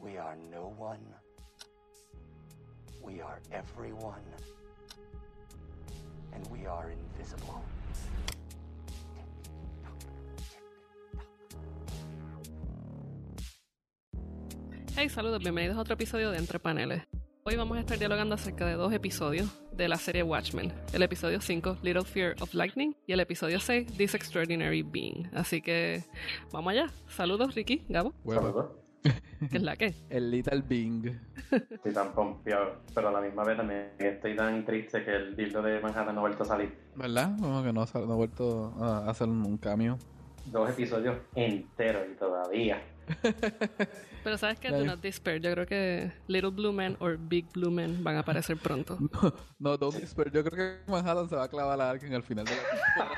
We are no one. We are everyone. And we are invisible. Hey, saludos, bienvenidos a otro episodio de Entre Paneles. Hoy vamos a estar dialogando acerca de 2 episodios de la serie Watchmen. El episodio 5, Little Fear of Lightning, y el episodio 6, This Extraordinary Being. Así que, vamos allá. Saludos, Ricky, Gabo. Bueno. ¿Qué es la que? El Little Bing. Estoy tan pompeado, pero a la misma vez también estoy tan triste que el dildo de Manhattan no ha vuelto a salir. ¿Verdad? Como que no ha vuelto a hacer un cambio. 2 episodios enteros y todavía. Pero sabes que do not despair. Yo creo que Little Blue Man o Big Blue Man van a aparecer pronto. No, don't despair. Yo creo que Manhattan se va a clavar a alguien al final de la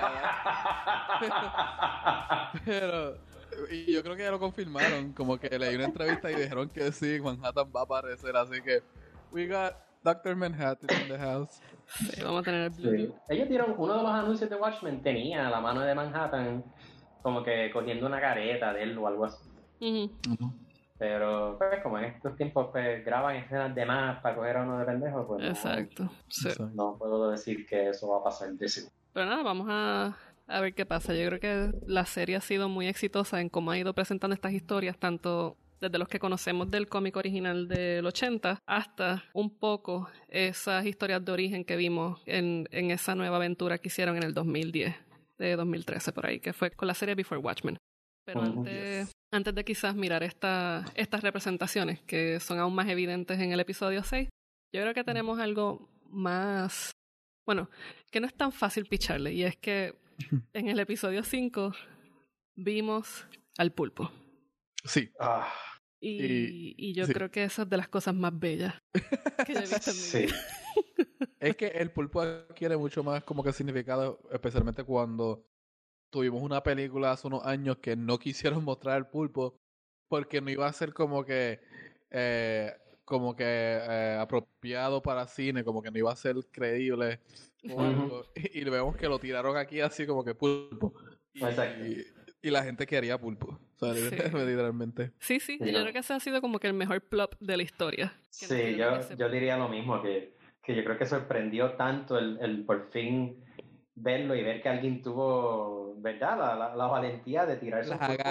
temporada. Pero... Y yo creo que ya lo confirmaron. Como que leí una entrevista y dijeron que sí, Manhattan va a aparecer. Así que... We got Dr. Manhattan in the house. Sí, vamos a tener el Blue. Sí. Ellos dieron... Uno de los anuncios de Watchmen tenía la mano de Manhattan como que cogiendo una careta de él o algo así. Pero pues como en estos tiempos pues graban escenas de más para coger a uno de pendejo, pues Exacto. Sí. no puedo decir que eso va a pasar de seguro. Pero nada, vamos a ver qué pasa. Yo creo que la serie ha sido muy exitosa en cómo ha ido presentando estas historias, tanto desde los que conocemos del cómic original del 80 hasta un poco esas historias de origen que vimos en esa nueva aventura que hicieron en el 2010, de 2013 por ahí, que fue con la serie Before Watchmen. Pero antes de quizás mirar estas representaciones que son aún más evidentes en el episodio 6, yo creo que tenemos algo más, bueno, que no es tan fácil picharle, y es que en el episodio 5 vimos al pulpo. Sí. Y yo sí. creo que esa es de las cosas más bellas que yo he visto en mi vida. Es que el pulpo adquiere mucho más como que significado, especialmente cuando tuvimos una película hace unos años que no quisieron mostrar el pulpo porque no iba a ser como que apropiado para cine, como que no iba a ser creíble o algo. Y vemos que lo tiraron aquí así como que pulpo. Y la gente quería pulpo. O sea, Sí. literalmente. Sí, yo creo que ese ha sido como que el mejor plot de la historia. Sí, yo diría lo mismo, que yo creo que sorprendió tanto el por fin verlo y ver que alguien tuvo, ¿verdad? La valentía de tirarse Las un pulpo.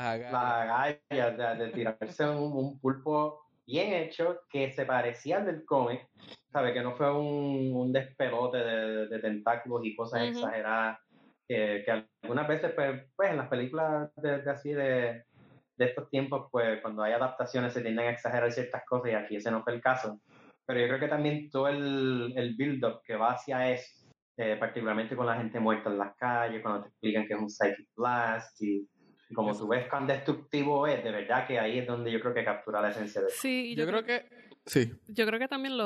agallas. De tirarse un pulpo bien hecho que se parecía al del cómic, ¿sabe? Que no fue un despelote de tentáculos y cosas exageradas. Que algunas veces, pues en las películas de estos tiempos, pues cuando hay adaptaciones se tienden a exagerar ciertas cosas y aquí ese no fue el caso. Pero yo creo que también todo el build-up que va hacia eso, particularmente con la gente muerta en las calles, cuando te explican que es un psychic blast y como Eso. tú ves cuán destructivo es, de verdad que ahí es donde yo creo que captura la esencia de eso. Sí, y Yo creo que... Sí. Yo creo que también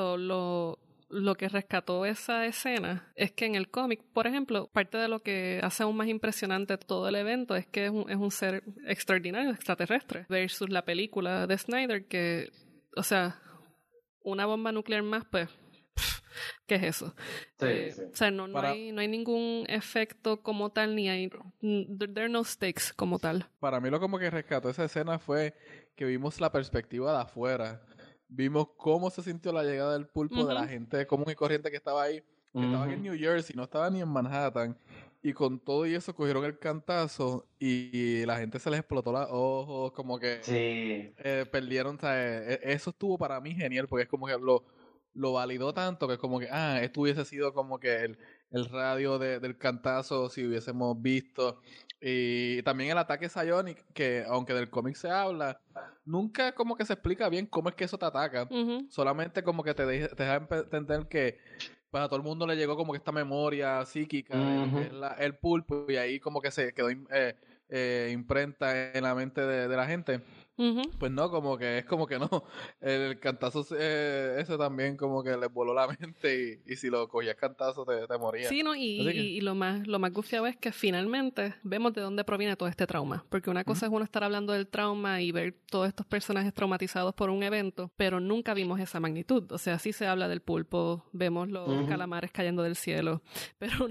lo que rescató esa escena es que en el cómic, por ejemplo, parte de lo que hace aún más impresionante todo el evento es que es un ser extraordinario, extraterrestre, versus la película de Snyder que, o sea, una bomba nuclear más, pues, ¿qué es eso? Sí. O sea, no hay ningún efecto como tal, ni hay... There are no stakes como tal. Para mí lo como que rescató esa escena fue que vimos la perspectiva de afuera. Vimos cómo se sintió la llegada del pulpo de la gente común y corriente que estaba ahí. Que estaban en New Jersey, no estaban ni en Manhattan. Y con todo y eso cogieron el cantazo y la gente se les explotó los ojos, como que perdieron, ¿sabes? Eso estuvo para mí genial porque es como que lo validó tanto que es como que, esto hubiese sido como que el radio del cantazo si hubiésemos visto. Y también el ataque Psionic, que aunque del cómic se habla, nunca como que se explica bien cómo es que eso te ataca. Solamente como que te deja entender que pues a todo el mundo le llegó como que esta memoria psíquica de lo que es el pulpo y ahí como que se quedó imprenta en la mente de la gente. Pues no, como que es como que no. El cantazo ese también como que les voló la mente y si lo cogías cantazo te morías. Sí, ¿no? Y lo más gufiado es que finalmente vemos de dónde proviene todo este trauma. Porque una cosa es uno estar hablando del trauma y ver todos estos personajes traumatizados por un evento, pero nunca vimos esa magnitud. O sea, sí se habla del pulpo, vemos los calamares cayendo del cielo, pero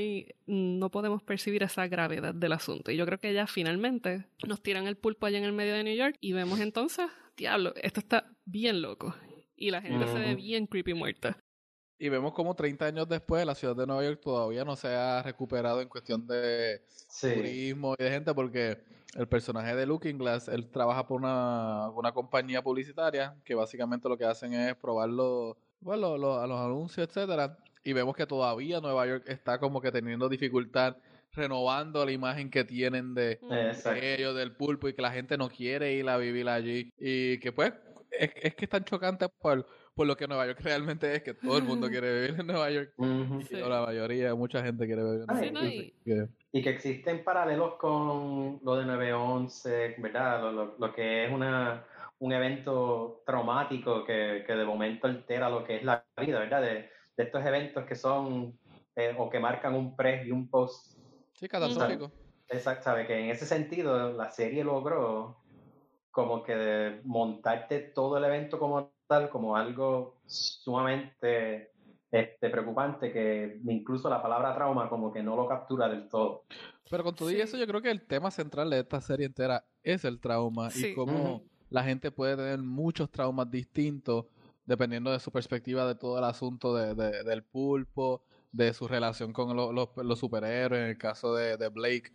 no podemos percibir esa gravedad del asunto. Y yo creo que ya finalmente nos tiran el pulpo allá en el medio de New York y vemos entonces diablo, esto está bien loco. Y la gente se ve bien creepy muerta. Y vemos como 30 años después la ciudad de Nueva York todavía no se ha recuperado en cuestión de turismo y de gente, porque el personaje de Looking Glass, él trabaja por una compañía publicitaria que básicamente lo que hacen es probar los anuncios, etcétera. Y vemos que todavía Nueva York está como que teniendo dificultad renovando la imagen que tienen de ellos, del pulpo, y que la gente no quiere ir a vivir allí. Y que pues es que es tan chocante por lo que Nueva York realmente es, que todo el mundo quiere vivir en Nueva York. Sí. Y la mayoría, mucha gente quiere vivir en Nueva Sí, York. ¿no? Y que existen paralelos con lo de 9/11, ¿verdad? Lo que es un evento traumático que de momento altera lo que es la vida, ¿verdad? De estos eventos que son o que marcan un pre y un post. Sí, catastrófico. Exacto, sabe que en ese sentido la serie logró como que de montarte todo el evento como tal, como algo sumamente preocupante, que incluso la palabra trauma como que no lo captura del todo. Pero con todo y eso, yo creo que el tema central de esta serie entera es el trauma y cómo la gente puede tener muchos traumas distintos dependiendo de su perspectiva de todo el asunto del pulpo, de su relación con los superhéroes, en el caso de Blake.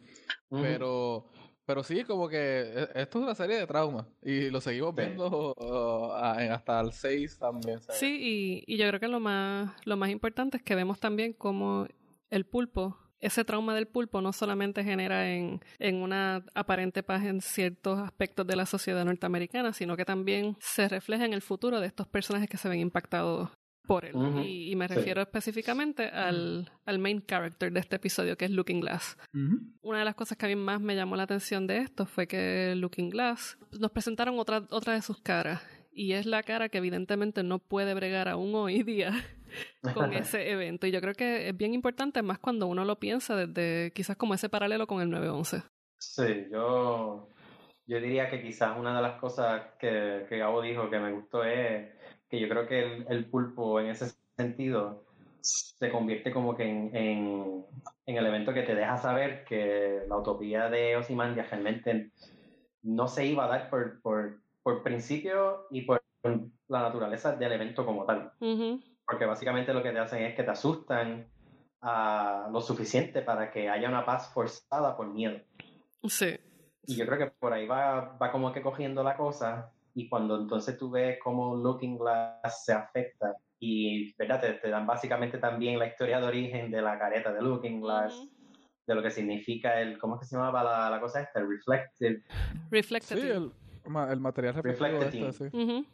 Pero sí, como que esto es una serie de traumas y lo seguimos viendo hasta el 6 también. ¿sabes? Sí, y yo creo que lo más importante es que vemos también cómo el pulpo, ese trauma del pulpo no solamente genera en una aparente paz en ciertos aspectos de la sociedad norteamericana, sino que también se refleja en el futuro de estos personajes que se ven impactados por él. Y me refiero específicamente al main character de este episodio, que es Looking Glass. Una de las cosas que a mí más me llamó la atención de esto fue que Looking Glass nos presentaron otra de sus caras, y es la cara que evidentemente no puede bregar aún hoy día con ese evento. Y yo creo que es bien importante, más cuando uno lo piensa desde quizás como ese paralelo con el 9/11. Sí, yo diría que quizás una de las cosas que Gabo dijo que me gustó es que yo creo que el pulpo en ese sentido se convierte como que en el evento que te deja saber que la utopía de Ozymandias realmente no se iba a dar por principio y por la naturaleza del evento como tal. Porque básicamente lo que te hacen es que te asustan lo suficiente para que haya una paz forzada por miedo. Sí. Y yo creo que por ahí va como que cogiendo la cosa, y cuando entonces tú ves cómo Looking Glass se afecta, y ¿verdad? Te dan básicamente también la historia de origen de la careta de Looking Glass, de lo que significa ¿cómo es que se llamaba la cosa esta? El Reflective. Sí, el material reflectivo sí.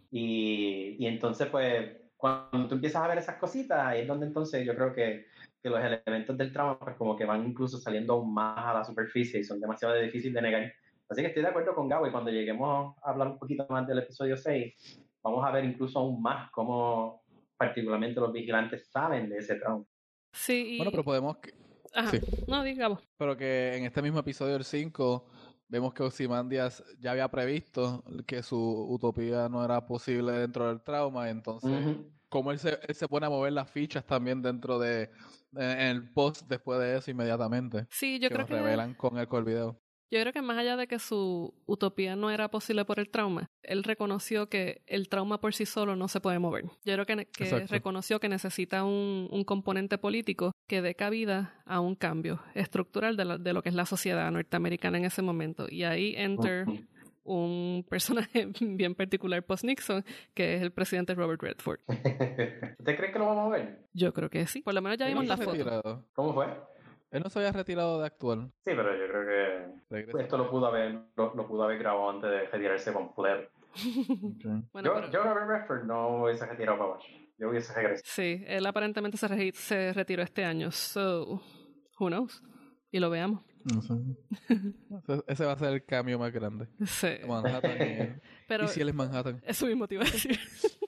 Y entonces pues cuando tú empiezas a ver esas cositas, ahí es donde entonces yo creo que los elementos del trauma pues como que van incluso saliendo aún más a la superficie y son demasiado difíciles de negar. Así que estoy de acuerdo con Gabo, y cuando lleguemos a hablar un poquito más del episodio 6, vamos a ver incluso aún más cómo particularmente los vigilantes saben de ese trauma. Sí, Bueno, pero podemos... Ajá. Sí. No, digamos. Pero que en este mismo episodio del 5 vemos que Ozymandias ya había previsto que su utopía no era posible dentro del trauma, entonces como él se pone a mover las fichas también dentro en el post después de eso inmediatamente. Sí, yo creo que revelan con el video. Yo creo que más allá de que su utopía no era posible por el trauma, él reconoció que el trauma por sí solo no se puede mover. Yo creo que reconoció que necesita un componente político que dé cabida a un cambio estructural de lo que es la sociedad norteamericana en ese momento. Y ahí enter un personaje bien particular post-Nixon, que es el presidente Robert Redford. ¿Usted cree que lo vamos a ver? Yo creo que sí. Por lo menos ya vimos la foto. ¿Cómo fue? Él no se había retirado de actuar. Sí, pero yo creo que esto lo pudo haber grabado antes de retirarse completo. Bueno, yo Robert Redford no hubiese retirado para abajo. Yo hubiese regresado. Sí, él aparentemente se retiró este año. So, who knows? Y lo veamos. No sé. Ese va a ser el cambio más grande. Sí. Manhattan Pero ¿y si él es Manhattan? Eso mismo te iba a decir.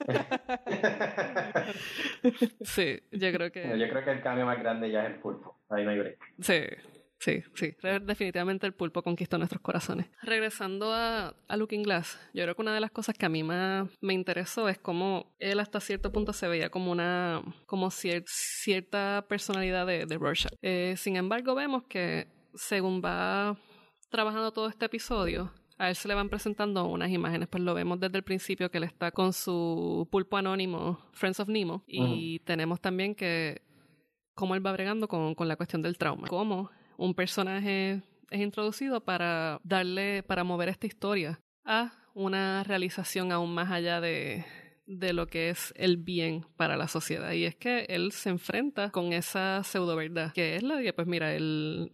Sí, yo creo que... Yo creo que el cambio más grande ya es el pulpo. Ahí no hay break. Sí. Definitivamente el pulpo conquistó nuestros corazones. Regresando a Looking Glass, yo creo que una de las cosas que a mí más me interesó es cómo él hasta cierto punto se veía como cierta personalidad de Rorschach. Sin embargo, vemos que según va trabajando todo este episodio, a él se le van presentando unas imágenes, pues lo vemos desde el principio que él está con su pulpo anónimo, Friends of Nemo, y tenemos también que cómo él va bregando con la cuestión del trauma, cómo un personaje es introducido para mover esta historia a una realización aún más allá de lo que es el bien para la sociedad. Y es que él se enfrenta con esa pseudo verdad, que es la de que, pues mira, el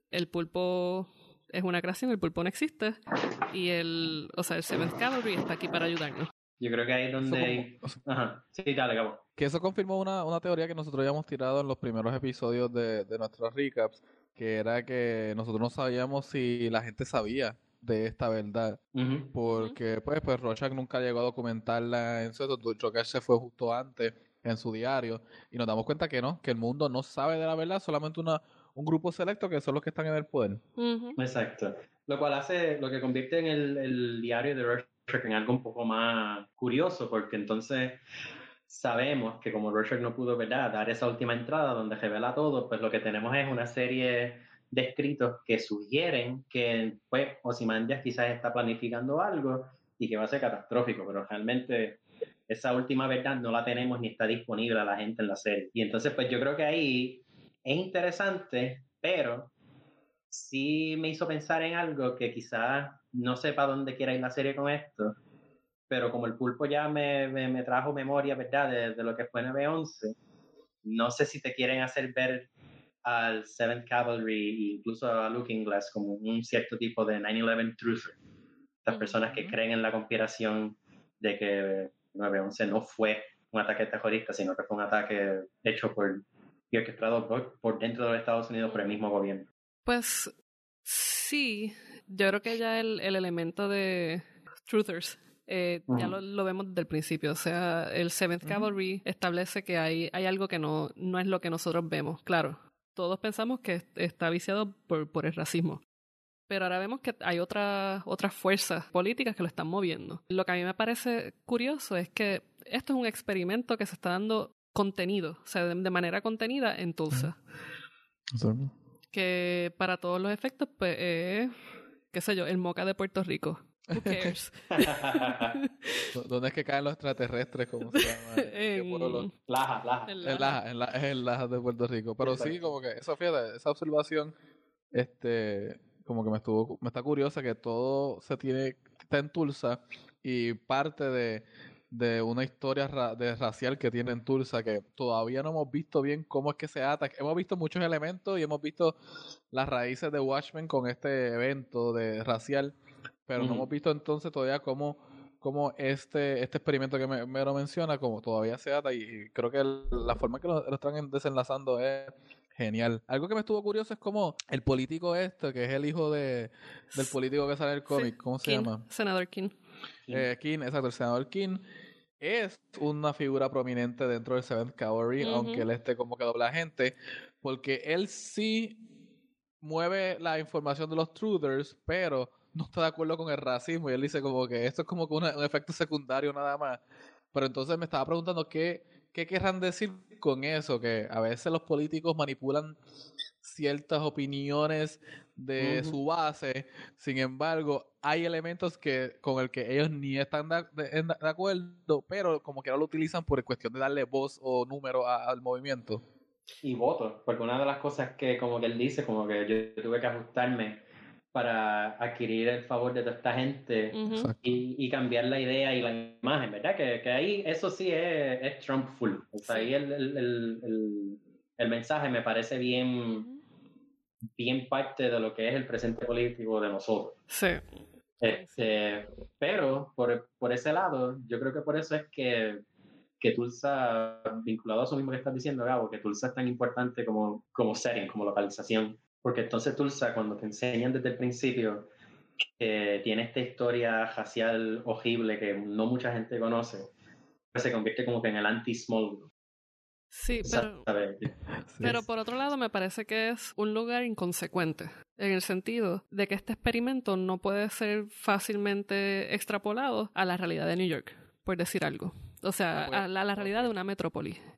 pulpo es una creación, el pulpo no existe, y el Seventh Cavalry está aquí para ayudarnos. Yo creo que ahí es donde... Ajá. Sí, dale, Gabo. Que eso confirmó una teoría que nosotros habíamos tirado en los primeros episodios de nuestros recaps, que era que nosotros no sabíamos si la gente sabía de esta verdad, porque pues Rorschach nunca llegó a documentarla en su... Joker se fue justo antes en su diario, y nos damos cuenta que no, que el mundo no sabe de la verdad, solamente un grupo selecto que son los que están en el poder. Exacto. Lo cual lo que convierte en el diario de Rorschach en algo un poco más curioso, porque entonces sabemos que como Rorschach no pudo, ¿verdad?, dar esa última entrada donde revela todo, pues lo que tenemos es una serie de escritos que sugieren que pues Ozymandias quizás está planificando algo y que va a ser catastrófico, pero realmente esa última verdad no la tenemos ni está disponible a la gente en la serie. Y entonces pues yo creo que ahí es interesante, pero sí me hizo pensar en algo que quizás no sepa dónde quiera ir la serie con esto, pero como el pulpo ya me trajo memoria, ¿verdad?, de lo que fue 9/11, no sé si te quieren hacer ver al Seventh Cavalry e incluso a Looking Glass como un cierto tipo de 9/11 truther. Estas personas que creen en la conspiración de que 9/11 no fue un ataque terrorista, sino que fue un ataque hecho y orquestado por dentro de los Estados Unidos por el mismo gobierno. Pues sí, yo creo que ya el elemento de truthers ya lo vemos desde el principio. O sea, el Seventh Cavalry establece que hay algo que no es lo que nosotros vemos. Claro, todos pensamos que está viciado por el racismo, pero ahora vemos que hay otras fuerzas políticas que lo están moviendo. Lo que a mí me parece curioso es que esto es un experimento que se está dando contenido, o sea, de manera contenida en Tulsa. Que para todos los efectos, pues, qué sé yo, el Moca de Puerto Rico. Who cares? ¿Dónde es que caen los extraterrestres? ¿Cómo se llama? Laja. Es en Laja de Puerto Rico. Pero exacto. Sí, como que esa observación, como que me está curiosa que todo está en Tulsa y parte de una historia racial que tiene en Tulsa que todavía no hemos visto bien cómo es que se ata. Hemos visto muchos elementos y hemos visto las raíces de Watchmen con este evento racial, pero no hemos visto entonces todavía cómo este experimento que me lo menciona, como todavía se ata, y creo que la forma que lo están desenlazando es genial. Algo que me estuvo curioso es como el político que es el hijo del político que sale en el cómic, ¿cómo se llama? Senador King. King, exacto, el senador King es una figura prominente dentro del Seventh Cavalry, aunque él esté como que doble agente, porque él sí mueve la información de los truthers, pero no está de acuerdo con el racismo, y él dice como que esto es como que un efecto secundario nada más. Pero entonces me estaba preguntando qué querrán decir con eso, que a veces los políticos manipulan ciertas opiniones de su base, sin embargo hay elementos con el que ellos ni están de acuerdo, pero como que ahora lo utilizan por cuestión de darle voz o número al movimiento. Y votos, porque una de las cosas que como que él dice, como que yo tuve que ajustarme para adquirir el favor de toda esta gente y cambiar la idea y la imagen, ¿verdad? Que ahí eso sí es Trump full. O sea, ahí el mensaje me parece bien parte de lo que es el presente político de nosotros. Sí. Pero por ese lado, yo creo que por eso es que Tulsa, vinculado a eso mismo que estás diciendo, Gabo, que Tulsa es tan importante como setting, como localización. Porque entonces Tulsa, cuando te enseñan desde el principio que tiene esta historia racial horrible que no mucha gente conoce, pues se convierte como que en el anti-Smallville. Sí, pero por otro lado me parece que es un lugar inconsecuente, en el sentido de que este experimento no puede ser fácilmente extrapolado a la realidad de New York, por decir algo. O sea, a la realidad de una metrópoli.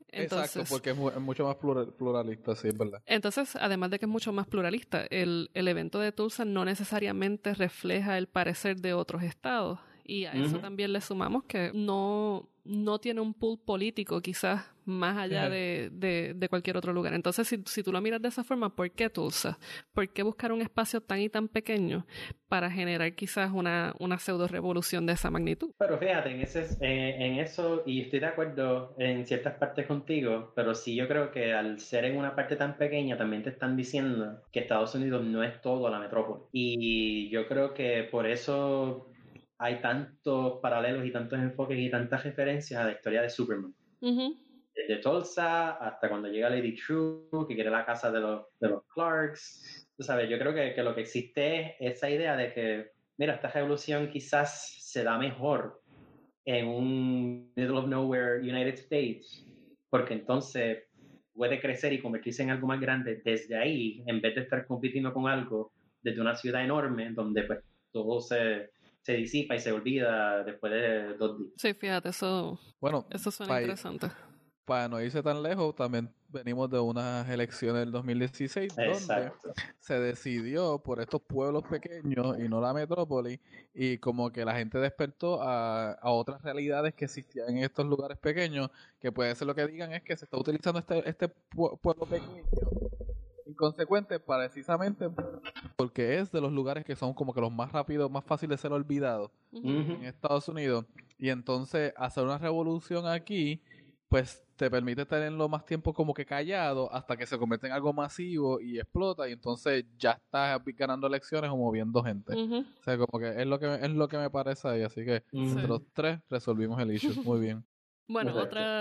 Entonces, exacto, porque es mucho más pluralista, sí, es verdad. Entonces, además de que es mucho más pluralista, el evento de Tulsa no necesariamente refleja el parecer de otros estados. Y a eso también le sumamos que no tiene un pool político quizás más allá de cualquier otro lugar. Entonces, si tú lo miras de esa forma, ¿por qué Tulsa? ¿Por qué buscar un espacio tan y tan pequeño para generar quizás una pseudo revolución de esa magnitud? Pero fíjate, en eso, y estoy de acuerdo en ciertas partes contigo, pero sí yo creo que al ser en una parte tan pequeña también te están diciendo que Estados Unidos no es todo la metrópoli. Y yo creo que por eso hay tantos paralelos y tantos enfoques y tantas referencias a la historia de Superman. Desde Tulsa hasta cuando llega Lady True, que quiere la casa de los Clarks. Tú sabes, yo creo que lo que existe es esa idea de que, mira, esta revolución quizás se da mejor en un middle of nowhere United States, porque entonces puede crecer y convertirse en algo más grande desde ahí, en vez de estar compitiendo con algo desde una ciudad enorme donde pues todo se disipa y se olvida después de 2 días. Sí, fíjate, eso suena interesante. Para no irse tan lejos, también venimos de unas elecciones del 2016 donde se decidió por estos pueblos pequeños y no la metrópoli, y como que la gente despertó a otras realidades que existían en estos lugares pequeños, que puede ser lo que digan es que se está utilizando este pueblo pequeño inconsecuente precisamente porque es de los lugares que son como que los más rápidos, más fáciles de ser olvidados en Estados Unidos, y entonces hacer una revolución aquí pues te permite tenerlo más tiempo como que callado hasta que se convierte en algo masivo y explota, y entonces ya estás ganando elecciones o moviendo gente. O sea, como que es lo que me parece ahí, así que entre los tres resolvimos el issue. Muy bien. Bueno,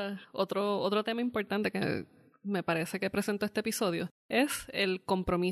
otro tema importante que me parece que presentó este episodio es el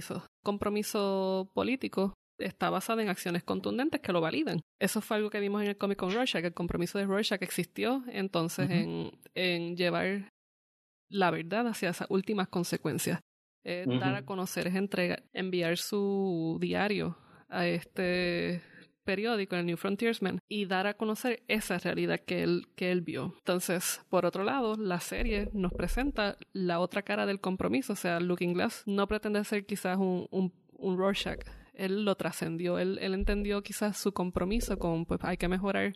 compromiso político. Está basado en acciones contundentes que lo validan. Eso fue algo que vimos en el cómic con Rorschach. El compromiso de Rorschach existió entonces en llevar la verdad hacia esas últimas consecuencias. Dar a conocer, es enviar su diario a este periódico, el New Frontiersman, y dar a conocer esa realidad que él vio. Entonces, por otro lado, la serie nos presenta la otra cara del compromiso. O sea, Looking Glass no pretende ser quizás un Rorschach. Él lo trascendió, él entendió quizás su compromiso con, pues hay que mejorar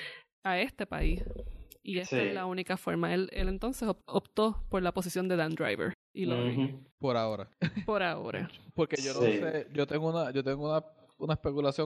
a este país. Y esta es la única forma. Él entonces optó por la posición de Dan Driver. Y Por ahora. Por ahora. Porque yo no sé, yo tengo una especulación,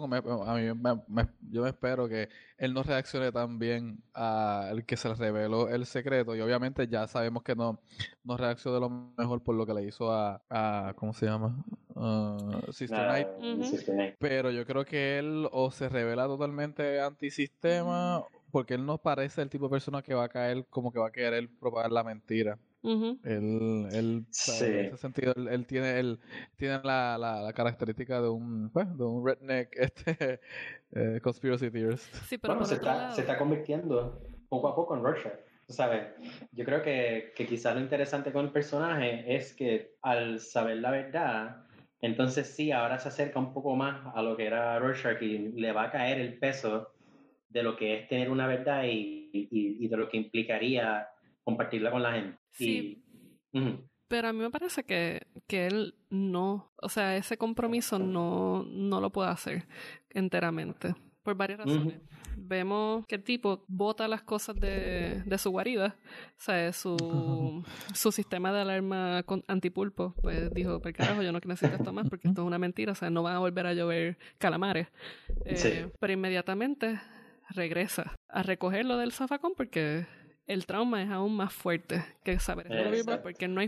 yo me espero que él no reaccione tan bien al que se le reveló el secreto, y obviamente ya sabemos que no reaccionó de lo mejor por lo que le hizo a ¿cómo se llama? Sister Night. Pero yo creo que él o se revela totalmente antisistema, porque él no parece el tipo de persona que va a caer, como que va a querer propagar la mentira. Él en ese sentido, él tiene la característica de un redneck conspiracy theorist. Sí, pero bueno, se está convirtiendo poco a poco en Rorschach. ¿Sabes? Yo creo que quizás lo interesante con el personaje es que al saber la verdad, entonces sí, ahora se acerca un poco más a lo que era Rorschach y le va a caer el peso de lo que es tener una verdad y de lo que implicaría compartirla con la gente. Sí, pero a mí me parece que él no, o sea, ese compromiso no lo puede hacer enteramente, por varias razones. Vemos que el tipo bota las cosas de su guarida, o sea, su sistema de alarma antipulpo, pues dijo, por carajo, yo no necesito esto más porque esto es una mentira, o sea, no van a volver a llover calamares. Pero inmediatamente regresa a recogerlo del zafacón porque el trauma es aún más fuerte que saber esto, porque no hay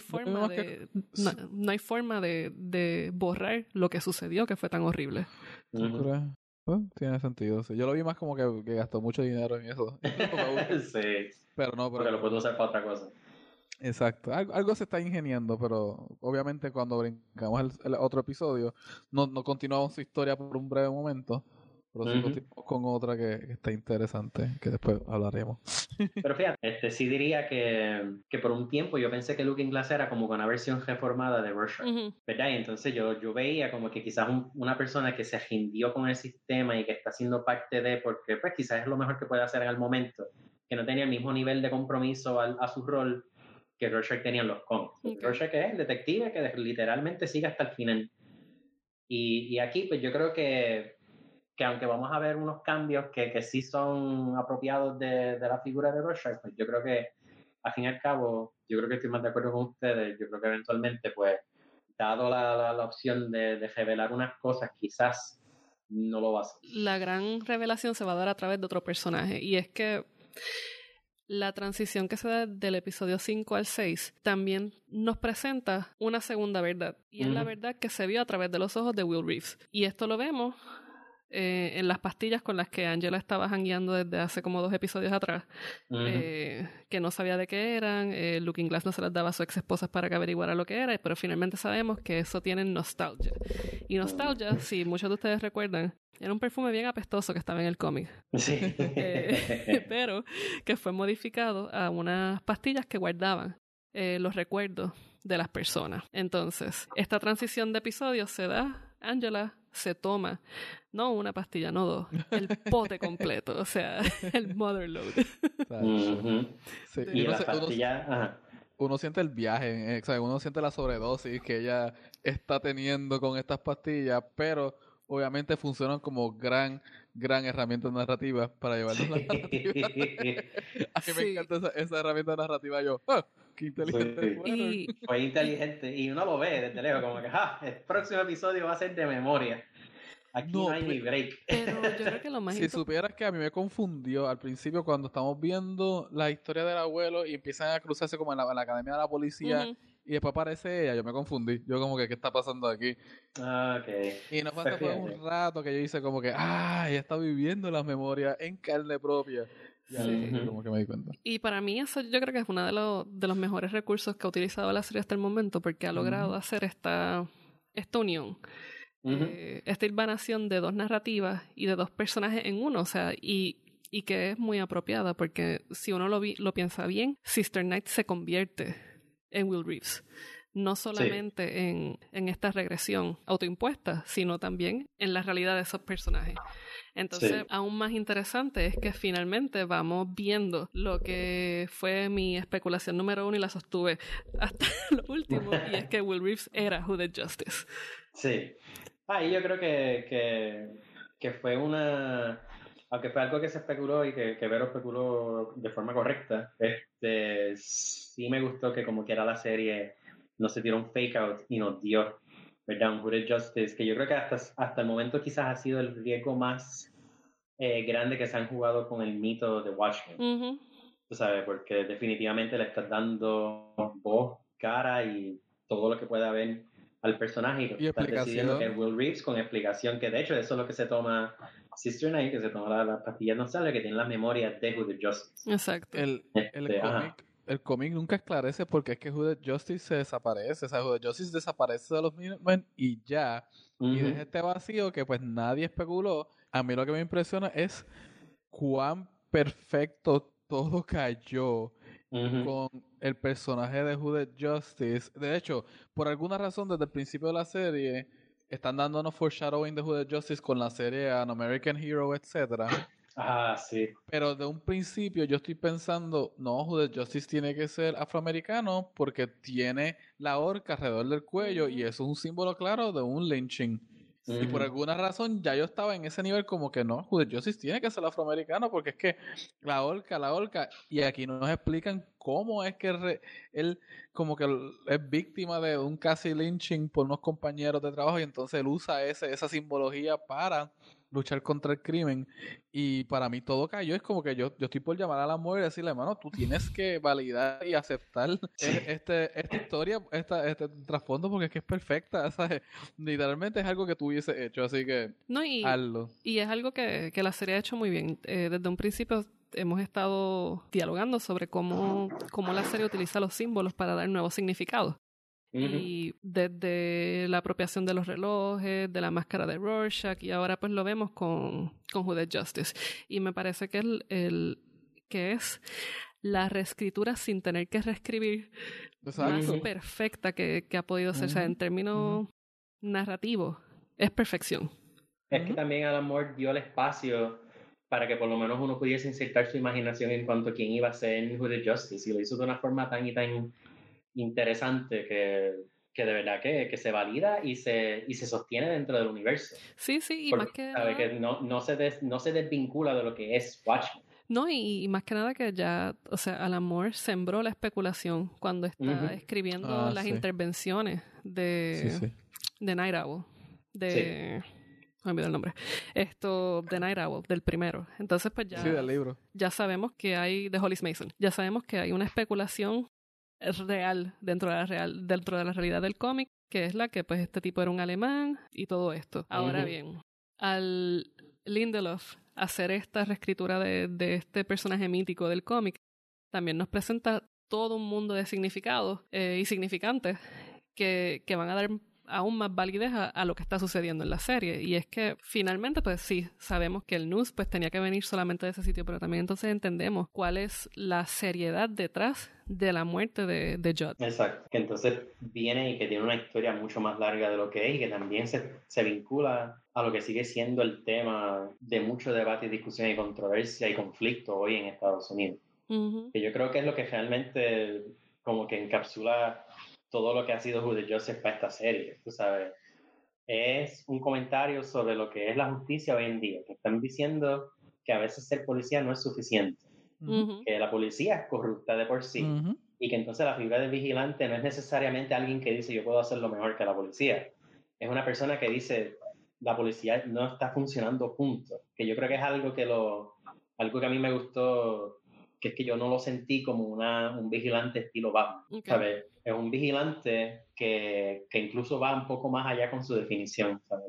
forma de borrar lo que sucedió, que fue tan horrible. Tiene sentido. Sí. Yo lo vi más como que gastó mucho dinero en eso. Sí. Pero no, porque lo puedo usar para otra cosa. Exacto. Algo se está ingeniando, pero obviamente cuando brincamos el otro episodio, no continuamos su historia por un breve momento. Pero sí continuamos con otra que está interesante, que después hablaremos. Pero fíjate, sí diría que por un tiempo yo pensé que Looking Glass era como una versión reformada de Rorschach, ¿verdad? Y entonces yo veía como que quizás una persona que se rindió con el sistema y que está siendo parte de, porque pues quizás es lo mejor que puede hacer en el momento, que no tenía el mismo nivel de compromiso a su rol, que Rorschach tenía en los cómics. Okay. Rorschach es el detective que literalmente sigue hasta el final. Y aquí, pues yo creo que aunque vamos a ver unos cambios que sí son apropiados de la figura de Rorschach, pues yo creo que, al fin y al cabo, yo creo que estoy más de acuerdo con ustedes. Yo creo que eventualmente, pues, dado la opción de revelar unas cosas, quizás no lo va a hacer. La gran revelación se va a dar a través de otro personaje, y es que la transición que se da del episodio 5 al 6 también nos presenta una segunda verdad, y es la verdad que se vio a través de los ojos de Will Reeves. Y esto lo vemos en las pastillas con las que Angela estaba jangueando desde hace como 2 episodios atrás, que no sabía de qué eran. Looking Glass no se las daba a su ex esposa para que averiguara lo que era, pero finalmente sabemos que eso tiene nostalgia. Y nostalgia, si muchos de ustedes recuerdan, era un perfume bien apestoso que estaba en el cómic. Sí. Pero que fue modificado a unas pastillas que guardaban los recuerdos de las personas. Entonces, esta transición de episodios se da, Angela se toma, no una pastilla, no 2, el pote completo, o sea, el mother load. Sí. Y las pastillas, uno siente el viaje, o sea, uno siente la sobredosis que ella está teniendo con estas pastillas, pero obviamente funcionan como gran herramienta narrativa para llevarnos la narrativa. A mí me encanta esa herramienta narrativa. Yo, qué inteligente. Sí. Fue inteligente. Y uno lo ve desde lejos, como que el próximo episodio va a ser de memoria. Aquí no hay ni break. Pero yo creo que lo más si supieras que a mí me confundió al principio cuando estamos viendo la historia del abuelo y empiezan a cruzarse como en la academia de la policía, y después aparece ella, yo me confundí. Yo como que, ¿qué está pasando aquí? Okay. Y no fue hasta por un rato que yo hice como que, ella está viviendo las memorias en carne propia. Y ahí como que me di cuenta. Y para mí eso yo creo que es uno de los mejores recursos que ha utilizado la serie hasta el momento, porque ha logrado hacer esta unión. Esta hilvanación de 2 narrativas y de 2 personajes en uno, o sea, y que es muy apropiada, porque si uno lo piensa bien, Sister Night se convierte en Will Reeves, no solamente en esta regresión autoimpuesta, sino también en la realidad de esos personajes. Entonces, aún más interesante es que finalmente vamos viendo lo que fue mi especulación número 1 y la sostuve hasta lo último, y es que Will Reeves era Who Did Justice. Sí. Y yo creo que fue aunque fue algo que se especuló y que Vero especuló de forma correcta, sí me gustó que como quiera la serie no se tiró un fake out y nos dio, ¿verdad? Un Who Did Justice, que yo creo que hasta el momento quizás ha sido el riesgo más grande que se han jugado con el mito de Watchmen. Tú sabes, porque definitivamente le estás dando voz, cara y todo lo que pueda haber al personaje, y estás decidiendo que es Will Reeves, con explicación, que de hecho eso es lo que se toma Sister Night, que se toma las pastillas nostalgia, que tiene las memorias de Who Did Justice. Exacto. El cómic nunca esclarece porque es que Who Did Justice se desaparece, o sea, Who Did Justice desaparece de los Minutemen y ya, y deja este vacío que pues nadie especuló. A mí lo que me impresiona es cuán perfecto todo cayó con el personaje de Who Did Justice. De hecho, por alguna razón, desde el principio de la serie, están dándonos foreshadowing de Who Did Justice con la serie An American Hero, etc. Sí. Pero de un principio yo estoy pensando, no, Who Did Justice tiene que ser afroamericano porque tiene la horca alrededor del cuello y eso es un símbolo claro de un lynching. Y por alguna razón ya yo estaba en ese nivel como que no, Who Did Justice tiene que ser afroamericano porque es que la horca, y aquí nos explican cómo es que él como que es víctima de un casi lynching por unos compañeros de trabajo y entonces él usa esa simbología para luchar contra el crimen, y para mí todo cayó. Es como que yo estoy por llamar a la mujer y decirle, hermano, tú tienes que validar y aceptar esta historia, este trasfondo, porque es que es perfecta, ¿sabes? Literalmente es algo que tú hubieses hecho, así que hazlo. Y es algo que la serie ha hecho muy bien. Desde un principio hemos estado dialogando sobre cómo la serie utiliza los símbolos para dar nuevos significados. Y desde la apropiación de los relojes, de la máscara de Rorschach, y ahora pues lo vemos con Who Did Justice. Y me parece que que es la reescritura sin tener que reescribir más perfecta que ha podido ser. O sea, en términos narrativos, es perfección. Es que también Alan Moore dio el espacio para que por lo menos uno pudiese insertar su imaginación en cuanto a quién iba a ser Hooded Justice, y lo hizo de una forma tan y tan interesante que de verdad que se valida y se sostiene dentro del universo. Sí, y porque, más que sabe nada... que no se desvincula de lo que es Watchmen. No, y más que nada que ya, o sea, Alan Moore sembró la especulación cuando está escribiendo las intervenciones de Night Owl, me olvidé el nombre, de Night Owl, del primero. Entonces, pues ya, del libro. Ya sabemos que hay, de Hollis Mason, ya sabemos que hay una especulación real dentro de la realidad del cómic, que es la que pues este tipo era un alemán y todo esto. Ahora bien, al Lindelof hacer esta reescritura de este personaje mítico del cómic, también nos presenta todo un mundo de significados y significantes que van a dar aún más validez a lo que está sucediendo en la serie. Y es que finalmente, pues sí, sabemos que el news pues tenía que venir solamente de ese sitio, pero también entonces entendemos cuál es la seriedad detrás de la muerte de Judd. Exacto, que entonces viene y que tiene una historia mucho más larga de lo que es, y que también se vincula a lo que sigue siendo el tema de mucho debate y discusión y controversia y conflicto hoy en Estados Unidos. Que yo creo que es lo que realmente como que encapsula todo lo que ha sido Hooded Justice para esta serie, tú sabes. Es un comentario sobre lo que es la justicia hoy en día, que están diciendo que a veces ser policía no es suficiente, que la policía es corrupta de por sí, y que entonces la figura del vigilante no es necesariamente alguien que dice yo puedo hacerlo mejor que la policía. Es una persona que dice la policía no está funcionando, punto. Que yo creo que es algo que a mí me gustó, que es que yo no lo sentí como un vigilante estilo Batman, ¿sabes? Es un vigilante que incluso va un poco más allá con su definición, ¿sabes?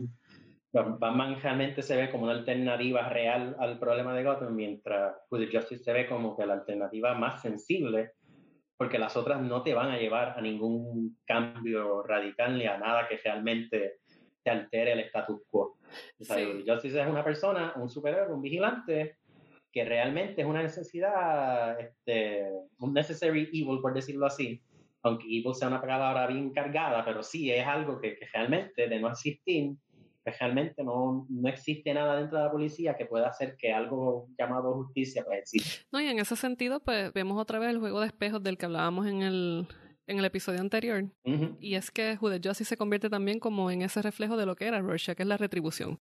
Batman realmente se ve como una alternativa real al problema de Gotham, mientras Hooded Justice se ve como que la alternativa más sensible, porque las otras no te van a llevar a ningún cambio radical ni a nada que realmente te altere el status quo. Hooded Justice es una persona, un superhéroe, un vigilante, que realmente es una necesidad, un necessary evil, por decirlo así, aunque evil sea una palabra bien cargada, pero sí es algo que realmente, de no existir, que realmente no existe nada dentro de la policía que pueda hacer que algo llamado justicia pues exista. No, y en ese sentido, pues vemos otra vez el juego de espejos del que hablábamos en el episodio anterior, y es que Hooded Justice se convierte también como en ese reflejo de lo que era Rorschach, que es la retribución.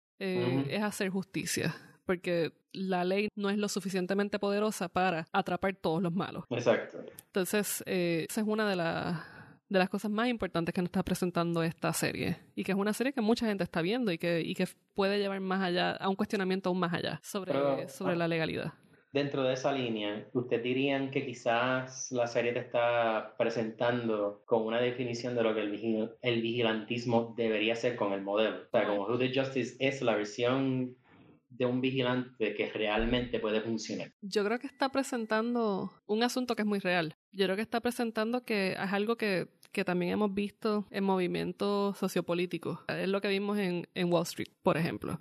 Es hacer justicia, porque la ley no es lo suficientemente poderosa para atrapar todos los malos. Exacto. Entonces, esa es una de las cosas más importantes que nos está presentando esta serie, y que es una serie que mucha gente está viendo y que puede llevar más allá, a un cuestionamiento aún más allá sobre la legalidad. Dentro de esa línea, ¿ustedes dirían que quizás la serie te está presentando con una definición de lo que el vigilantismo debería ser con el modelo? O sea, como Hooded Justice es la versión de un vigilante que realmente puede funcionar. Yo creo que está presentando un asunto que es muy real. Yo creo que está presentando que es algo que también hemos visto en movimientos sociopolíticos. Es lo que vimos en Wall Street, por ejemplo.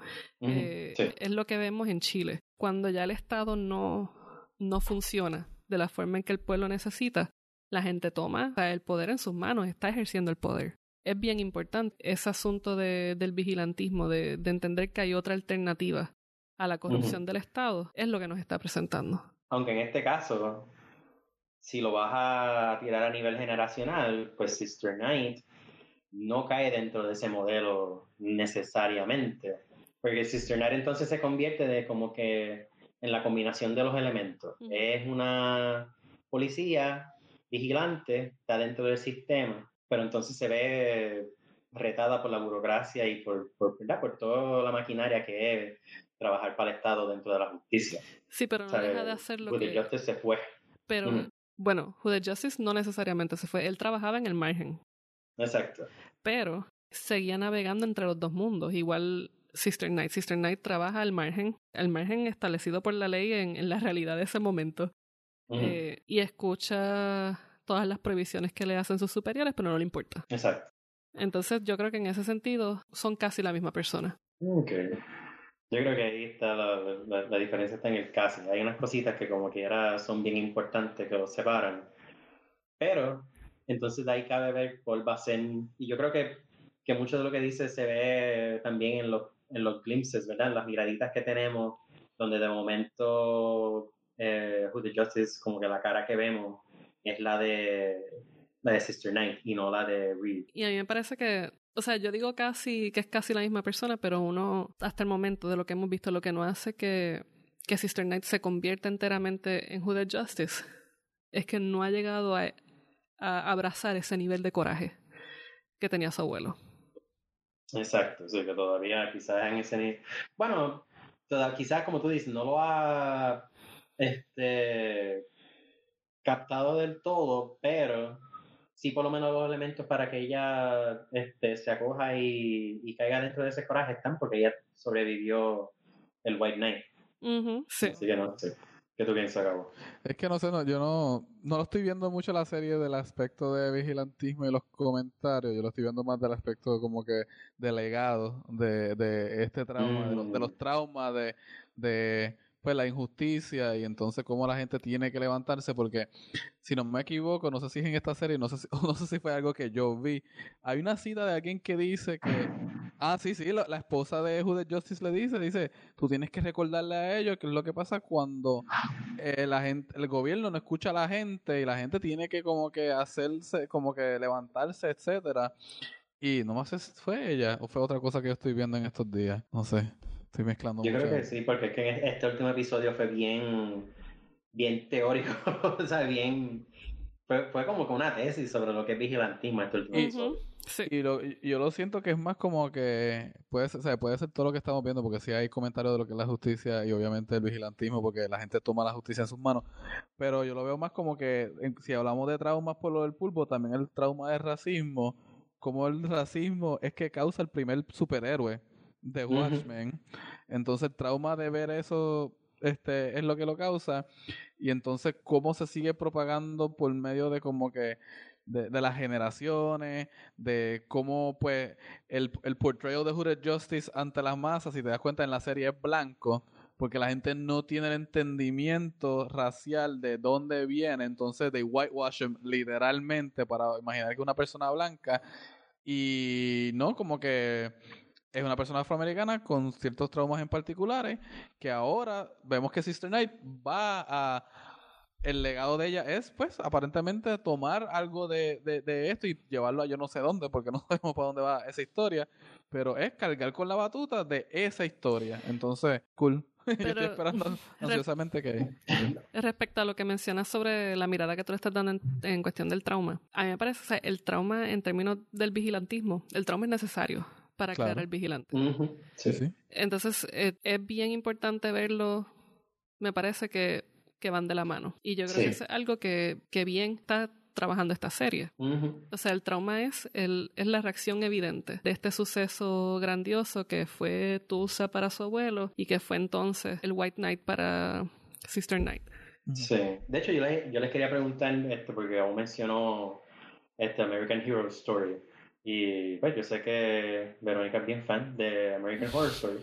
Es lo que vemos en Chile. Cuando ya el Estado no funciona de la forma en que el pueblo necesita, la gente toma el poder en sus manos, está ejerciendo el poder. Es bien importante ese asunto del vigilantismo, de entender que hay otra alternativa a la corrupción del Estado, es lo que nos está presentando. Aunque en este caso, si lo vas a tirar a nivel generacional, pues Sister Night no cae dentro de ese modelo necesariamente. Porque Sister Night entonces se convierte de como que en la combinación de los elementos. Es una policía vigilante, está dentro del sistema, pero entonces se ve retada por la burocracia y por toda la maquinaria que es trabajar para el Estado dentro de la justicia. Sí, pero no deja de hacer lo que... Hooded Justice se fue. Pero, bueno, Hooded Justice no necesariamente se fue. Él trabajaba en el margen. Exacto. Pero seguía navegando entre los dos mundos. Igual Sister Night. Sister Night trabaja al margen establecido por la ley en la realidad de ese momento. Y escucha todas las prohibiciones que le hacen sus superiores, pero no le importa. Exacto. Entonces yo creo que en ese sentido son casi la misma persona. Okay. Yo creo que ahí está la diferencia, está en el casi. Hay unas cositas que como que ahora son bien importantes que los separan. Pero entonces de ahí cabe ver cuál va a ser. Y yo creo que mucho de lo que dice se ve también en los glimpses, ¿verdad? En las miraditas que tenemos donde de momento Who the Justice, como que la cara que vemos es la de Sister Night y no la de Reed. Y a mí me parece que, o sea, yo digo casi que es casi la misma persona, pero uno, hasta el momento de lo que hemos visto, lo que no hace que Sister Night se convierta enteramente en Who the Justice es que no ha llegado a abrazar ese nivel de coraje que tenía su abuelo. Exacto, sí, que todavía quizás en ese nivel... Bueno, quizás como tú dices, no lo ha captado del todo, pero sí por lo menos los elementos para que ella se acoja y caiga dentro de ese coraje están, porque ella sobrevivió el White Knight. Sí. Así que no sé. ¿Qué tú piensas, Gabo? Es que no sé, yo no lo estoy viendo mucho la serie del aspecto de vigilantismo y los comentarios. Yo lo estoy viendo más del aspecto como que de legado, de este trauma, de los traumas, de pues la injusticia y entonces cómo la gente tiene que levantarse, porque si no me equivoco, no sé si es en esta serie, no sé si fue algo que yo vi. Hay una cita de alguien que dice que sí, la esposa de Who the Justice le dice, tú tienes que recordarle a ellos que es lo que pasa cuando la gente, el gobierno no escucha a la gente y la gente tiene que como que hacerse, como que levantarse, etcétera. Y no más fue ella o fue otra cosa que yo estoy viendo en estos días, no sé, estoy mezclando Yo mucho. creo que sí, porque es que este último episodio fue bien teórico, o sea, fue como que una tesis sobre lo que es vigilantismo este último episodio. Sí. Y yo lo siento que es más como que puede ser todo lo que estamos viendo, porque sí hay comentarios de lo que es la justicia y obviamente el vigilantismo, porque la gente toma la justicia en sus manos. Pero yo lo veo más como que si hablamos de traumas por lo del pulpo, también el trauma del racismo, como el racismo es que causa el primer superhéroe de Watchmen. Entonces el trauma de ver eso es lo que lo causa. Y entonces cómo se sigue propagando por medio de como que de las generaciones, de cómo pues el portrayal de Who the Justice ante las masas, si te das cuenta en la serie es blanco, porque la gente no tiene el entendimiento racial de dónde viene, entonces de whitewash literalmente para imaginar que una persona blanca y no, como que es una persona afroamericana con ciertos traumas en particulares que ahora vemos que Sister Night el legado de ella es, pues, aparentemente tomar algo de esto y llevarlo a yo no sé dónde, porque no sabemos para dónde va esa historia, pero es cargar con la batuta de esa historia. Entonces, cool. Yo estoy esperando ansiosamente que... Respecto a lo que mencionas sobre la mirada que tú le estás dando en cuestión del trauma, a mí me parece, o sea, el trauma en términos del vigilantismo, el trauma es necesario para crear el vigilante. Sí. Entonces, es bien importante verlo, me parece que van de la mano. Y yo creo que es algo que bien está trabajando esta serie. O sea, el trauma es la reacción evidente de este suceso grandioso que fue Tulsa para su abuelo y que fue entonces el White Knight para Sister Night. Sí. De hecho, yo les quería preguntar porque aún mencionó American Hero Story. Y pues yo sé que Verónica es bien fan de American Horror Story.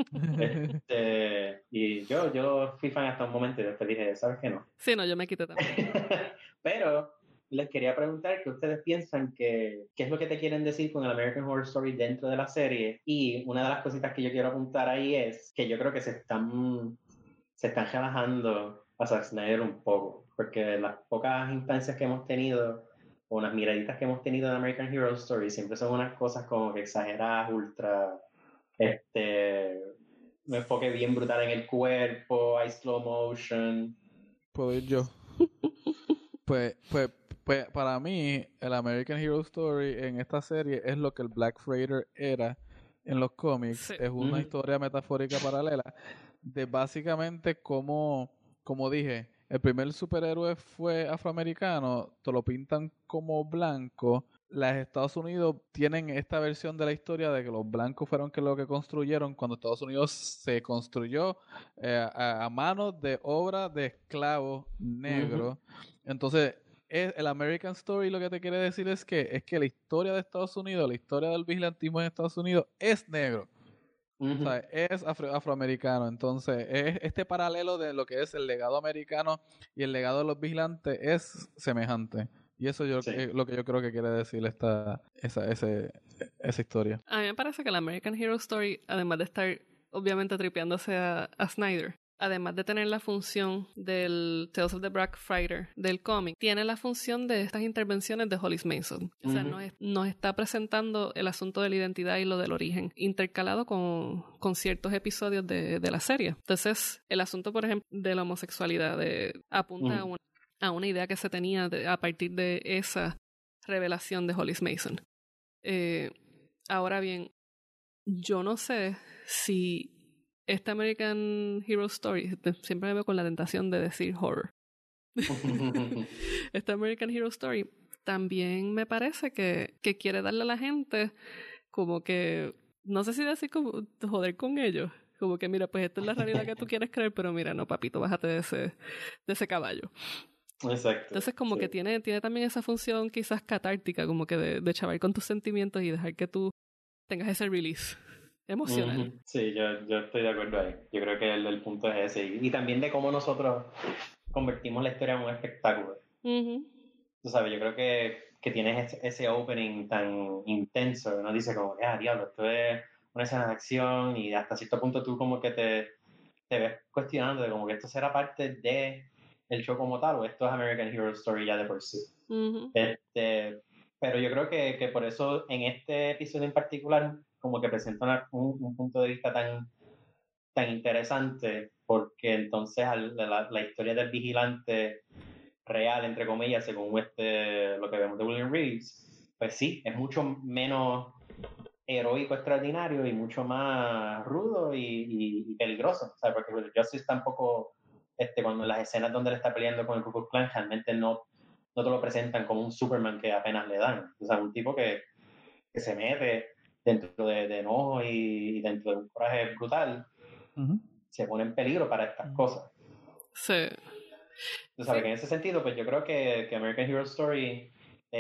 Y yo fui fan hasta un momento y después dije, ¿sabes qué no? Sí, no, yo me quité también. Pero les quería preguntar qué ustedes piensan qué es lo que te quieren decir con el American Horror Story dentro de la serie. Y una de las cositas que yo quiero apuntar ahí es que yo creo que se están relajando a Zack Snyder un poco, porque las pocas instancias que hemos tenido o unas miraditas que hemos tenido de American Hero Story siempre son unas cosas como que exageradas, ultra un enfoque bien brutal en el cuerpo, hay slow motion. ¿Puedo ir yo? pues para mí el American Hero Story en esta serie es lo que el Black Freighter era en los cómics. Sí. Es una historia metafórica paralela de básicamente como dije, el primer superhéroe fue afroamericano, te lo pintan como blanco. Los Estados Unidos tienen esta versión de la historia de que los blancos fueron lo que construyeron cuando Estados Unidos se construyó a manos de obra de esclavos negros. Entonces, el American Story lo que te quiere decir es que la historia de Estados Unidos, la historia del vigilantismo en Estados Unidos es negro. O sea, es afroamericano. Entonces, este paralelo de lo que es el legado americano y el legado de los vigilantes es semejante. Y eso es lo que yo creo que quiere decir esa historia. A mí me parece que la American Hero Story, además de estar obviamente tripeándose a Snyder. Además de tener la función del Tales of the Black Friday del cómic, tiene la función de estas intervenciones de Hollis Mason. O sea, nos está presentando el asunto de la identidad y lo del origen, intercalado con ciertos episodios de la serie. Entonces, el asunto, por ejemplo, de la homosexualidad apunta a una idea que se tenía a partir de esa revelación de Hollis Mason. Ahora bien, yo no sé si esta American Hero Story, siempre me veo con la tentación de decir horror. Esta American Hero Story también me parece que quiere darle a la gente como que, no sé si decir como joder con ellos. Como que mira, pues esta es la realidad que tú quieres creer, pero mira, no papito, bájate de ese caballo. Exacto. Entonces como que tiene también esa función quizás catártica, como que de chavar con tus sentimientos y dejar que tú tengas ese release emocional. Sí, yo estoy de acuerdo ahí. Yo creo que el punto es ese. Y también de cómo nosotros convertimos la historia en un espectáculo. Tú sabes, yo creo que tienes ese opening tan intenso. Uno dice como, diablo, esto es una escena de acción y hasta cierto punto tú como que te ves cuestionando de como que esto será parte de el show como tal o esto es American Hero Story ya de por sí. Pero yo creo que por eso en este episodio en particular como que presenta un punto de vista tan interesante, porque entonces la historia del vigilante real, entre comillas, según lo que vemos de William Reeves, pues sí, es mucho menos heroico, extraordinario y mucho más rudo y peligroso, ¿sabes? Porque William Justice tampoco, cuando las escenas donde él está peleando con el Ku Klux Klan, realmente no te lo presentan como un Superman que apenas le dan, o sea, un tipo que se mete dentro de enojo y dentro de un coraje brutal, se pone en peligro para estas cosas. Sí. Tú sabes que en ese sentido, pues yo creo que American Hero Story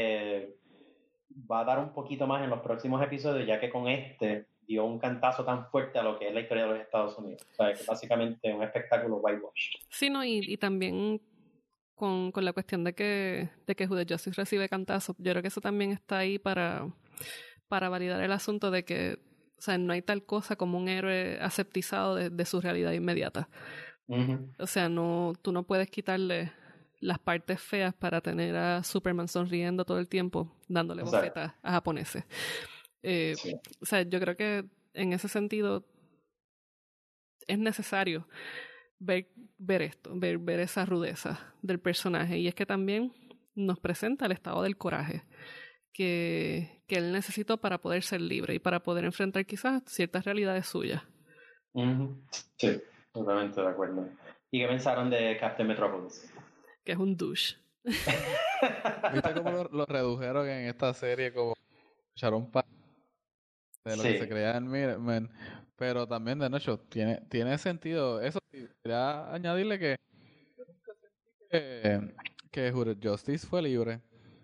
va a dar un poquito más en los próximos episodios, ya que con dio un cantazo tan fuerte a lo que es la historia de los Estados Unidos. O sea, que básicamente un espectáculo whitewash. Sí, no, y también con la cuestión de que Who the Justice recibe cantazo, yo creo que eso también está ahí para validar el asunto de que, o sea, no hay tal cosa como un héroe aseptizado de su realidad inmediata. O sea, tú no puedes quitarle las partes feas para tener a Superman sonriendo todo el tiempo, dándole bofetas a japoneses. O sea, yo creo que en ese sentido es necesario ver esto, ver esa rudeza del personaje. Y es que también nos presenta el estado del coraje que él necesitó para poder ser libre y para poder enfrentar quizás ciertas realidades suyas. Sí, totalmente de acuerdo. ¿Y qué pensaron de Captain Metropolis? Que es un douche. ¿Viste cómo lo redujeron en esta serie como Sharon Park de lo que se creía en Man? Pero también, de hecho, tiene sentido. Eso quería añadirle que yo nunca sentí que Who the Justice fue libre.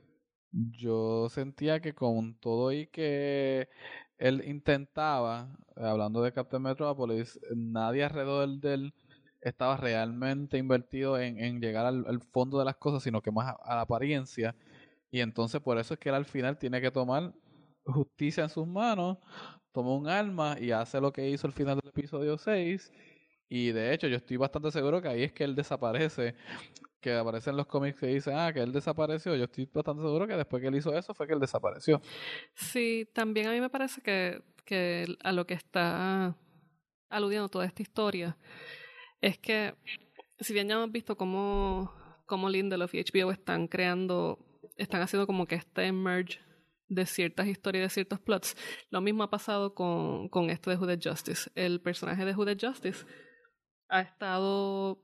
Yo sentía que con todo y que él intentaba, hablando de Captain Metropolis, nadie alrededor de él estaba realmente invertido en llegar al fondo de las cosas, sino que más a la apariencia. Y entonces por eso es que él al final tiene que tomar justicia en sus manos, toma un arma y hace lo que hizo al final del episodio 6. Y de hecho yo estoy bastante seguro que ahí es que él desaparece, que aparece en los cómics que dicen, que él desapareció. Yo estoy bastante seguro que después que él hizo eso fue que él desapareció. Sí, también a mí me parece que a lo que está aludiendo toda esta historia es que, si bien ya hemos visto cómo Lindelof y HBO están haciendo como que este merge de ciertas historias y de ciertos plots, lo mismo ha pasado con esto de Who the Justice. El personaje de Who the Justice ha estado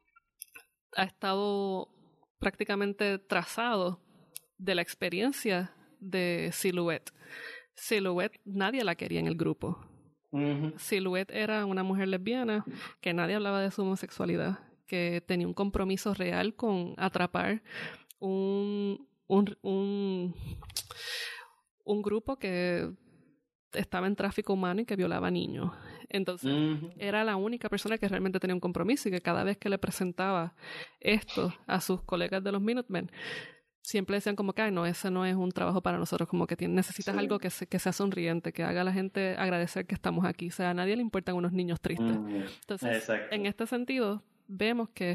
prácticamente trazado de la experiencia de Silhouette. Silhouette nadie la quería en el grupo. Silhouette era una mujer lesbiana que nadie hablaba de su homosexualidad, que tenía un compromiso real con atrapar un grupo que estaba en tráfico humano y que violaba niños. Entonces, era la única persona que realmente tenía un compromiso y que cada vez que le presentaba esto a sus colegas de los Minutemen, siempre decían como que, ay, no, ese no es un trabajo para nosotros, como que necesitas Sí. algo que sea sonriente, que haga a la gente agradecer que estamos aquí. O sea, a nadie le importan unos niños tristes. Entonces, Exacto. en este sentido, vemos que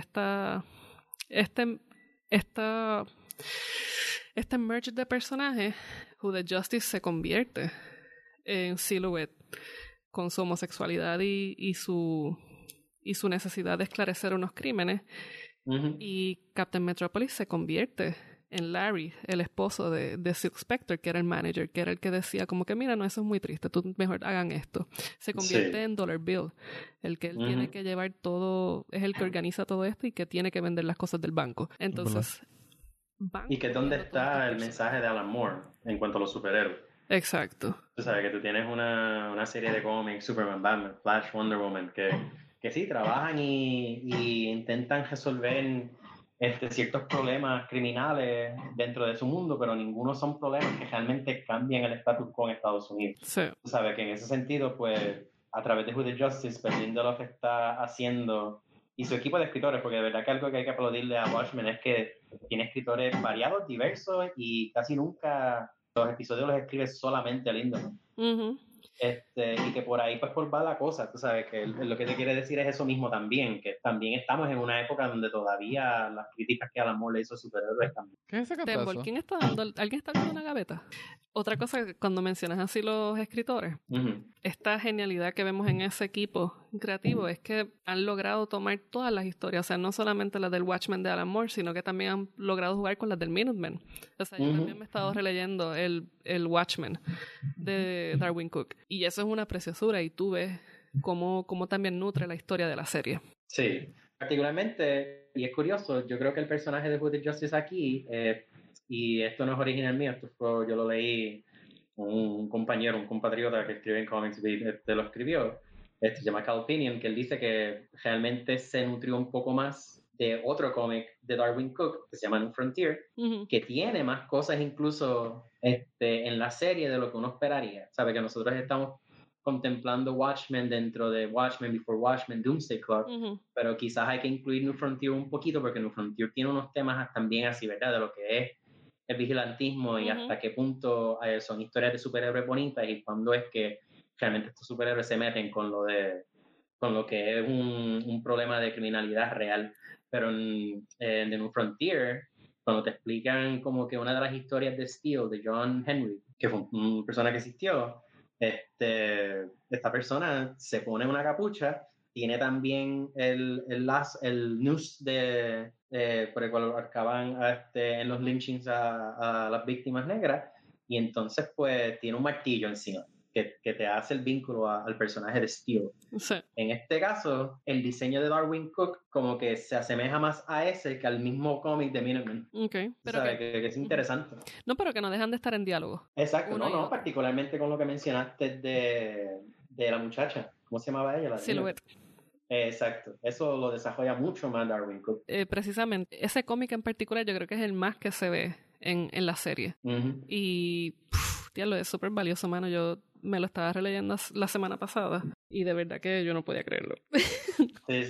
este merge de personajes, Who the Justice se convierte en Silhouette con su homosexualidad y su necesidad de esclarecer unos crímenes, y Captain Metropolis se convierte en Larry, el esposo de Silk Spectre, que era el manager, que era el que decía como que mira, no, eso es muy triste, tú mejor hagan esto. Se convierte en Dollar Bill, el que él tiene que llevar todo, es el que organiza todo esto y que tiene que vender las cosas del banco. Entonces, ¿y que dónde está el mensaje de Alan Moore en cuanto a los superhéroes? Exacto. Tú sabes que tú tienes una serie de cómics, Superman, Batman, Flash, Wonder Woman, que sí, trabajan y intentan resolver ciertos problemas criminales dentro de su mundo, pero ninguno son problemas que realmente cambian el status quo en Estados Unidos. Sí. Tú sabes que en ese sentido, pues, a través de Who the Justice, pues Lindelof está haciendo, y su equipo de escritores, porque de verdad que algo que hay que aplaudirle a Watchmen es que tiene escritores variados, diversos, y casi nunca los episodios los escribe solamente Lindelof. Y que por ahí pues por va la cosa, tú sabes que lo que te quiere decir es eso mismo también, que también estamos en una época donde todavía las críticas que Alan Moore le hizo a superhéroes también. ¿Qué es ese cantazo? ¿Quién está dando? ¿Alguien está abriendo una gaveta? Otra cosa, cuando mencionas así los escritores, esta genialidad que vemos en ese equipo creativo es que han logrado tomar todas las historias, o sea, no solamente las del Watchmen de Alan Moore, sino que también han logrado jugar con las del Minutemen. O sea, yo también me he estado releyendo el Watchmen de Darwin Cook, y eso es una preciosura, y tú ves cómo también nutre la historia de la serie. Sí, particularmente, y es curioso, yo creo que el personaje de Who the Justice aquí, y esto no es original mío, yo lo leí, un compañero, un compatriota que escribe en Comics Beat, lo escribió, se llama Cal Pinion, que él dice que realmente se nutrió un poco más de otro cómic de Darwin Cook, que se llama New Frontier, que tiene más cosas incluso en la serie de lo que uno esperaría. Sabe que nosotros estamos contemplando Watchmen dentro de Watchmen, Before Watchmen, Doomsday Clock, pero quizás hay que incluir New Frontier un poquito, porque New Frontier tiene unos temas también así, ¿verdad? De lo que es el vigilantismo y hasta qué punto son historias de superhéroes bonitas y cuándo es que realmente estos superhéroes se meten con lo que es un problema de criminalidad real. Pero en The New Frontier, cuando te explican como que una de las historias de Steel, de John Henry, que fue una persona que existió, esta persona se pone una capucha, tiene también el noose por el cual acaban en los lynchings a las víctimas negras, y entonces pues tiene un martillo encima que te hace el vínculo al personaje de Steel. Sí. En este caso, el diseño de Darwin Cook como que se asemeja más a ese que al mismo cómic de Minutemen. Okay, pero ¿Sabes? Que es interesante. No, pero que no dejan de estar en diálogo. Exacto, no, particularmente con lo que mencionaste de la muchacha. ¿Cómo se llamaba ella? Silhouette. Exacto, eso lo desarrolla mucho más Darwin Cook. Precisamente, ese cómic en particular yo creo que es el más que se ve en la serie. Y, diablo, es súper valioso, mano. Yo me lo estaba releyendo la semana pasada y de verdad que yo no podía creerlo. Sí.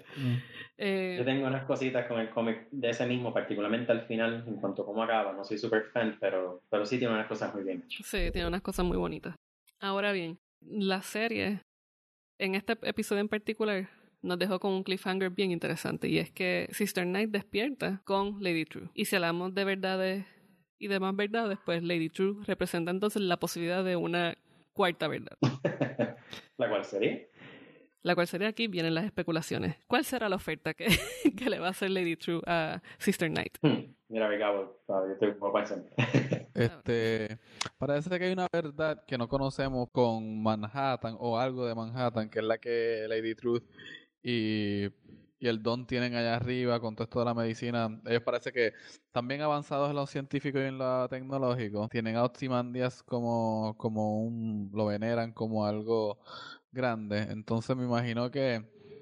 Yo tengo unas cositas con el cómic de ese mismo, particularmente al final, en cuanto a cómo acaba. No soy súper fan, pero sí tiene unas cosas muy bien hechas. Sí, tiene unas cosas muy bonitas. Ahora bien, la serie, en este episodio en particular, nos dejó con un cliffhanger bien interesante, y es que Sister Night despierta con Lady True. Y si hablamos de verdades y demás verdades, pues Lady True representa entonces la posibilidad de una cuarta verdad. ¿La cual sería? La cual sería, aquí vienen las especulaciones. ¿Cuál será la oferta que le va a hacer Lady True a Sister Night? Mira, me cago, yo estoy como pensando. Parece que hay una verdad que no conocemos con Manhattan o algo de Manhattan, que es la que Lady Truth y el Don tienen allá arriba con todo esto de la medicina. Ellos parece que también avanzados en lo científico y en lo tecnológico, tienen a Ozymandias como lo veneran como algo grande. Entonces me imagino que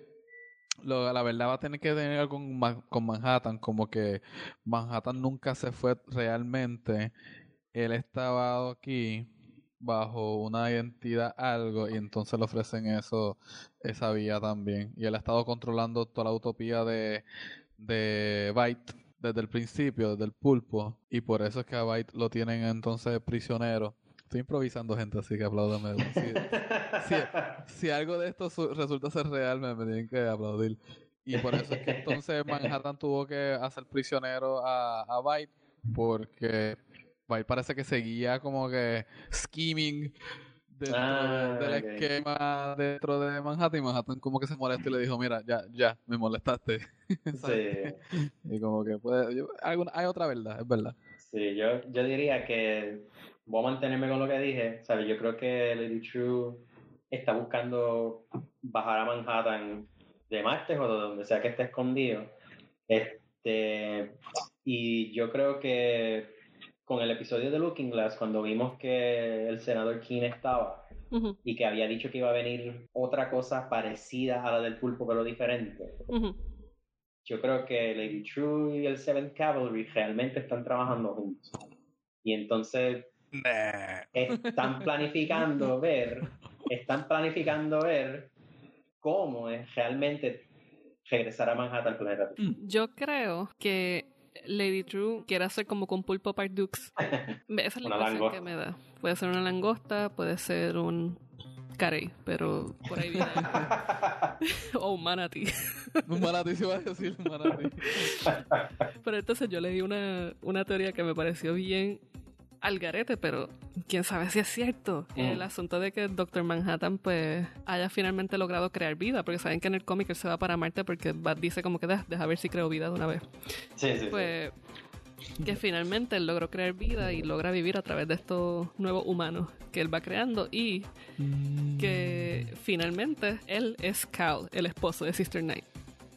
la verdad va a tener que tener algo con Manhattan, como que Manhattan nunca se fue realmente. Él estaba aquí bajo una identidad algo, y entonces le ofrecen esa vía también. Y él ha estado controlando toda la utopía de Byte, desde el principio, desde el pulpo, y por eso es que a Bite lo tienen entonces prisionero. Estoy improvisando, gente, así que apláudame. Si algo de esto resulta ser real, me tienen que aplaudir. Y por eso es que entonces Manhattan tuvo que hacer prisionero a Bite, porque Bite parece que seguía como que scheming dentro del esquema dentro de Manhattan, y Manhattan como que se molestó y le dijo, mira, ya, me molestaste. Sí. Y como que hay otra verdad, es verdad. Sí, yo diría que voy a mantenerme con lo que dije, ¿sabes? Yo creo que Lady True está buscando bajar a Manhattan de Marte o de donde sea que esté escondido. Y yo creo que con el episodio de Looking Glass, cuando vimos que el senador Keene estaba y que había dicho que iba a venir otra cosa parecida a la del pulpo pero diferente, yo creo que Lady True y el Seventh Cavalry realmente están trabajando juntos. Y entonces están planificando ver cómo es realmente regresar a Manhattan al planeta. Yo creo que Lady True quiere hacer como con Pulpo Pardux. Esa es la impresión que me da. Puede ser una langosta, puede ser un carey, pero por ahí viene. O un manatí. Un manatí se va a decir, un manatí. Pero entonces yo leí una teoría que me pareció bien al garete, pero quién sabe si es cierto. El asunto de que Dr. Manhattan pues haya finalmente logrado crear vida, porque saben que en el cómic él se va para Marte porque Bat dice como que deja ver si creo vida de una vez. Sí. Pues que finalmente él logró crear vida y logra vivir a través de estos nuevos humanos que él va creando, y que finalmente él es Cal, el esposo de Sister Night.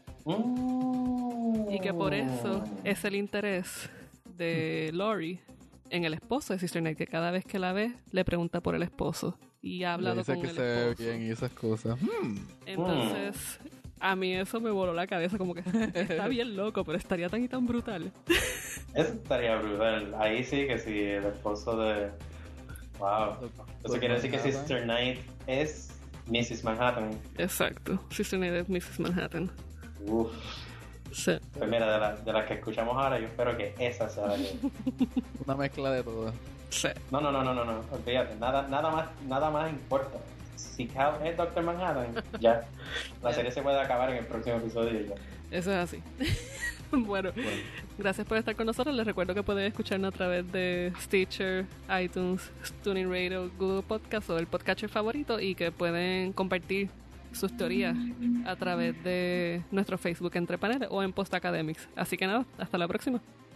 Y que por eso es el interés de Laurie en el esposo de Sister Night, que cada vez que la ve le pregunta por el esposo y ha hablado con el esposo. Dice que se ve bien y esas cosas. Entonces, a mí eso me voló la cabeza, como que está bien loco, pero estaría tan y tan brutal. Eso estaría brutal. Ahí sí que sí, el esposo de... Wow. Eso quiere decir que Sister Night es Mrs. Manhattan. Exacto. Sister Night es Mrs. Manhattan. Uff. Sí. Pues mira, de las que escuchamos ahora, yo espero que esa sea la que... Una mezcla de todo. Sí. No. Olvídate. Nada más importa. Si Cal es Dr. Manhattan, ya. La serie se puede acabar en el próximo episodio y ya. Eso es así. Bueno, gracias por estar con nosotros. Les recuerdo que pueden escucharnos a través de Stitcher, iTunes, TuneIn Radio, Google Podcast o el podcatcher favorito, y que pueden compartir sus teorías a través de nuestro Facebook Entre Paneles o en Post Academics. Así que nada, hasta la próxima.